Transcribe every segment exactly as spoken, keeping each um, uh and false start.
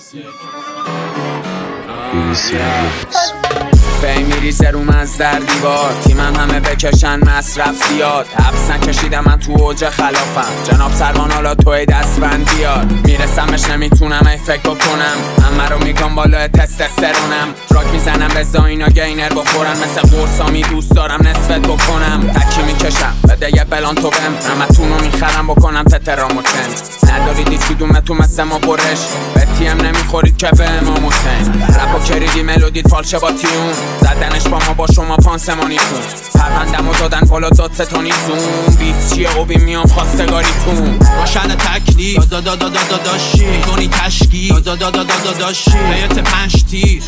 فهم میریزه رو من از در دیوار، تیمم همه بکشن مصرف زیاد. حبس نکشیدم من تو اوج خلافم، جناب سروان حالا توی دستبند بیار. میرسمش نمیتونم ای فکر بکنم، همه رو میگم بالا تستوسترونم. دراگ میزنم به زاینا گینر بخورن، مثل قرصامی دوست دارم نصفت بکنم. تکی میکشم بده یه بلان تو بم، همتون رو میخرم بکنم تترام و چند. نداریدی کدومه تو مثل ما برش، به تیم نمیخورید که به امام حسین. رپ و کریدی ملودید فالشه با تیون، زدنش با ما با شما پانسمانیتون. پروندم و دادن بالا داد ستانیتون، بیت چیه و بی میام خواستگاریتون. روشن تکلیف دادا دادا دادا داشی میکنی تشکیل دادا دادا دادا داشی هیئت پنج تیر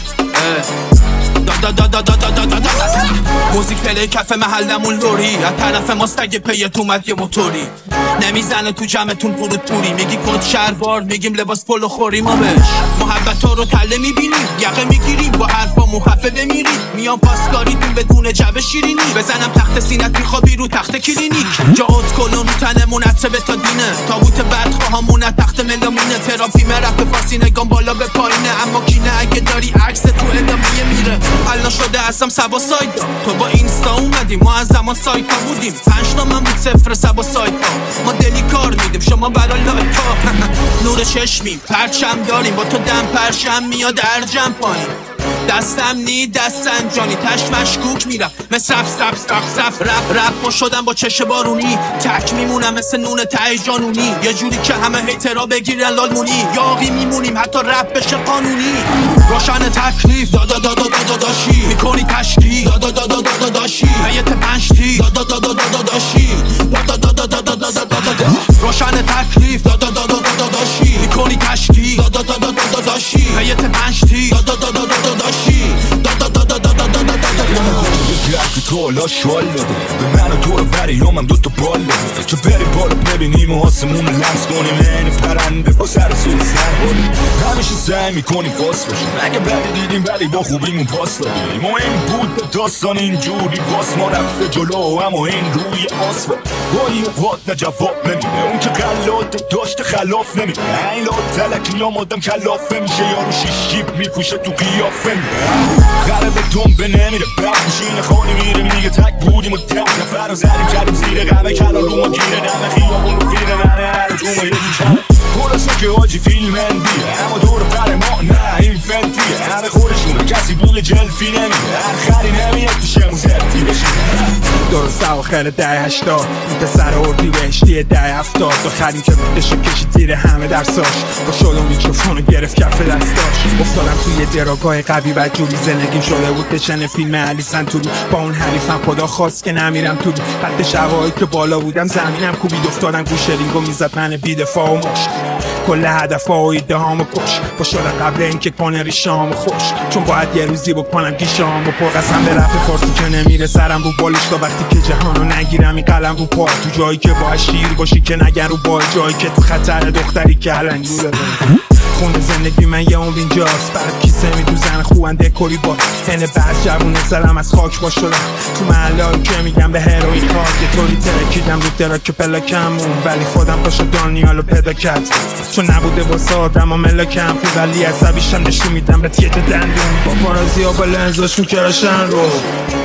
دادا دادا دادا دادا دادا موزیک پلی کف محلمون لوری، از طرف ماست اگه پیت اومد یه موتوری. نمیزنه تو جمعتون پرو توری، میگی کد شهروار میگیم لباس پلو خوری. ما بهش محبت ها رو تله میبینیم، یقه میگیریم با حرفا محفه بمیریم. میام پاسکاریتون بدون جبه شیرینی، بزنم تخت سینت میخوابی رو تخت کلینیک. جا ات کلون رو تنمون عطر بتادینه، تابوت بدخواهامون تخت ملامینه. تراپی مرفت فارسی نگام بالا به پایینه، اما کینه اگه داری عکس تو ادامه میره. الان شده هستم سبا سایدا، تو با اینستا اومدیم ما از زمان سایتا بودیم. پنج تا من بود صفر سبا سایتا، ما دلی کار میدیم شما برا لایک ها. نور چشمیم پرچم داریم، با تو دم پرشم میاد ارجم پایین. دستم نی دستن جانی تش مشکوک میرم مثل رف رف رف رف رف رف. ما شدم با چش بارونی، تک میمونم مثل نون ته جانونی. یه جوری که همه هیترا بگیرن لالمونی، یاقی میمونیم حتی رپ بشه قانونی. روشن تکلیف دادا دادا دادا داشی میکنی تشکیل دادا دادا دادا داشی هیئت پنج تی دادا دادا دادا داشی دادا دادا دادا دادا دادا. روشن تکلیف دادا دادا دادا داشی میکنی تشکیل دادا دادا دادا داشی هیئت پنج تی دادا دادا دادا داشی دادا دادا دادا دادا دادا. که تو حالا شوال بده به من و تو رو بریم هم دوتا بال بده، چه بریم بالا ببینیم و آسمون لمس کنیم این پرنده با سر سوی سر باریم. همیشه سعی میکنیم پاس باشیم، اگه بدی دیدیم ولی با خوبیمون پاس دادیم. ما این بود داستان اینجوری باس ما رفته جلو، اما این روی آسفال گاهی اوقات نه جواب نمیده. اون که غلات داشته خلاف نمیده، این لات تلکی یا مادم کلافه میشه، یارو شیش جیب میپوشه تو قیافه میده. غربه دنبه نمیره بخشین خانی میره میگه تک بودیم و ده نفر رو زدیم کردیم زیر غمه کلان رو ما گیره دم خیابون رو خیره منه هر تو ما یکی کم خلاصه که آجی فیلم اندیه، اما دور پر ما نه این فنتیه. همه خودشونه کسی بول جلفی نمیده، هر خری نمیه تو شمون زلفی بشینه. درست اواخر ده هشتاد این پسر اردی بهشتی ده هفتاد دختریم که بودشو کشید زیر همه درساش، با شل و میکروفون رو گرفت کف دستاش. افتادم توی دراگاه قوی بدجوری، زندگیم شده بود تشن فیلم علی سنتوری. با اون حریفم خدا خواست که نمیرم تو خط شوایی که بالا بودم زمینم کوبید افتادم گوش رینگو میزد من بیدفاع و مشت. کل هدف ها و ایده هامو کش با شده قبل اینکه کنه ریشامو خوش، چون باید یه روزی بکنم گیشامو پر. قسم به رفت فارسی که نمیره سرم رو بالش تا وقتی که جهانو نگیرم این قلم رو پا. تو جایی که باید شیر باشی که نگن رو بای، جایی که تو خطر دختری که هلنگوله خونه زندگی من یه عمر اینجاست. برد کیسه میدوزن خوبن دکوری با هنه بعد جوونه سرم از خاک با شدم تو محله که میگم به هروین خاک. یه طوری ترکیدم رو دراک پلاکمون، ولی خودم پاشو دانیالو پیدا کرد چون نبوده واسه آدم و ملاکم پی. ولی عصبیشم نشون میدم به تیت دندون با پارازی ها با لنزاش میکراشن رو